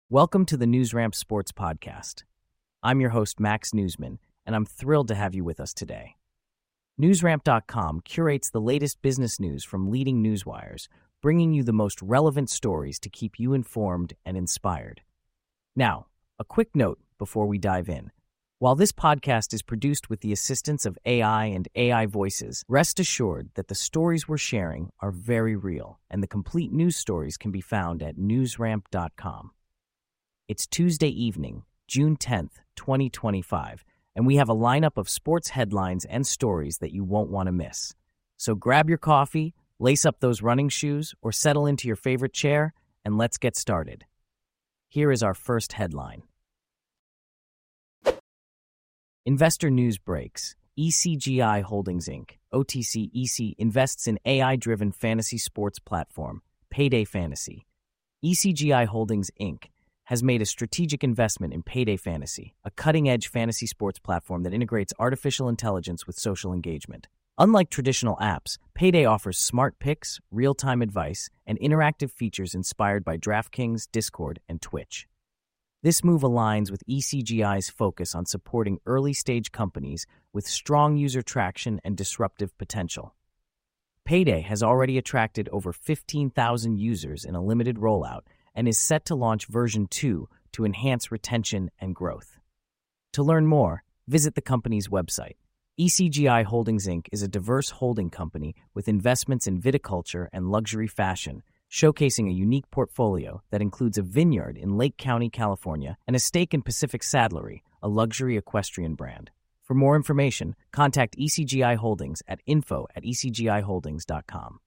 Welcome to the NewsRamp Sports Podcast. I'm your host, Max Newsman, and I'm thrilled to have you with us today. NewsRamp.com curates the latest business news from leading newswires, bringing you the most relevant stories to keep you informed and inspired. Now, a quick note before we dive in. While this podcast is produced with the assistance of AI and AI voices, rest assured that the stories we're sharing are very real, and the complete news stories can be found at newsramp.com. It's Tuesday evening, June 10th, 2025, and we have a lineup of sports headlines and stories that you won't want to miss. So grab your coffee, lace up those running shoes, or settle into your favorite chair, and let's get started. Here is our first headline. Investor news breaks. ECGI Holdings Inc., OTC EC, invests in AI-driven fantasy sports platform, Payday Fantasy. ECGI Holdings Inc. has made a strategic investment in Payday Fantasy, a cutting-edge fantasy sports platform that integrates artificial intelligence with social engagement. Unlike traditional apps, Payday offers smart picks, real-time advice, and interactive features inspired by DraftKings, Discord, and Twitch. This move aligns with ECGI's focus on supporting early-stage companies with strong user traction and disruptive potential. Payday has already attracted over 15,000 users in a limited rollout and is set to launch version 2 to enhance retention and growth. To learn more, visit the company's website. ECGI Holdings Inc. is a diverse holding company with investments in viticulture and luxury fashion, showcasing a unique portfolio that includes a vineyard in Lake County, California, and a stake in Pacific Saddlery, a luxury equestrian brand. For more information, contact ECGI Holdings at info@ecgiholdings.com.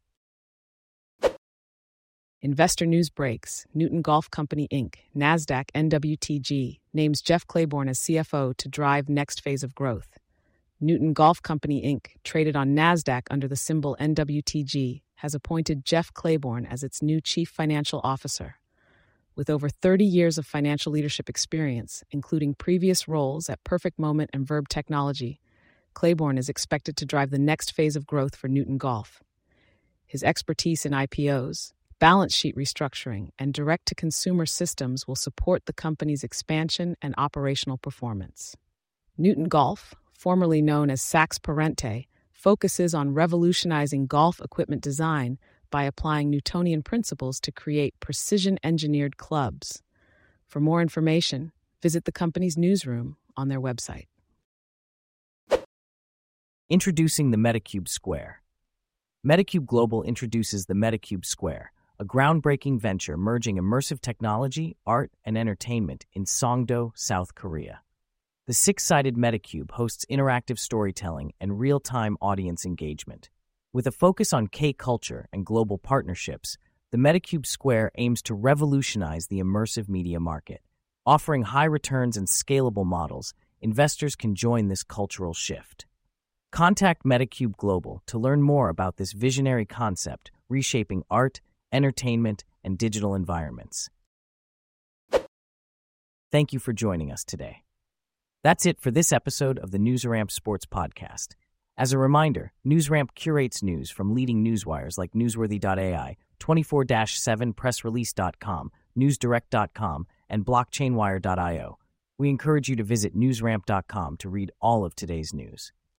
Investor news breaks. Newton Golf Company, Inc., NASDAQ NWTG, names Jeff Claiborne as CFO to drive next phase of growth. Newton Golf Company, Inc., traded on NASDAQ under the symbol NWTG, has appointed Jeff Claiborne as its new Chief Financial Officer. With over 30 years of financial leadership experience, including previous roles at Perfect Moment and Verb Technology, Claiborne is expected to drive the next phase of growth for Newton Golf. His expertise in IPOs, balance sheet restructuring, and direct-to-consumer systems will support the company's expansion and operational performance. Newton Golf, formerly known as Saks Parente, focuses on revolutionizing golf equipment design by applying Newtonian principles to create precision-engineered clubs. For more information, visit the company's newsroom on their website. Introducing the Metacube Square. Metacube Global introduces the Metacube Square, a groundbreaking venture merging immersive technology, art, and entertainment in Songdo, South Korea. The six-sided Metacube hosts interactive storytelling and real-time audience engagement. With a focus on K-culture and global partnerships, the Metacube Square aims to revolutionize the immersive media market. Offering high returns and scalable models, investors can join this cultural shift. Contact Metacube Global to learn more about this visionary concept, reshaping art, entertainment, and digital environments. Thank you for joining us today. That's it for this episode of the NewsRamp Sports Podcast. As a reminder, NewsRamp curates news from leading newswires like Newsworthy.ai, 24/7pressrelease.com, NewsDirect.com, and BlockchainWire.io. We encourage you to visit NewsRamp.com to read all of today's news.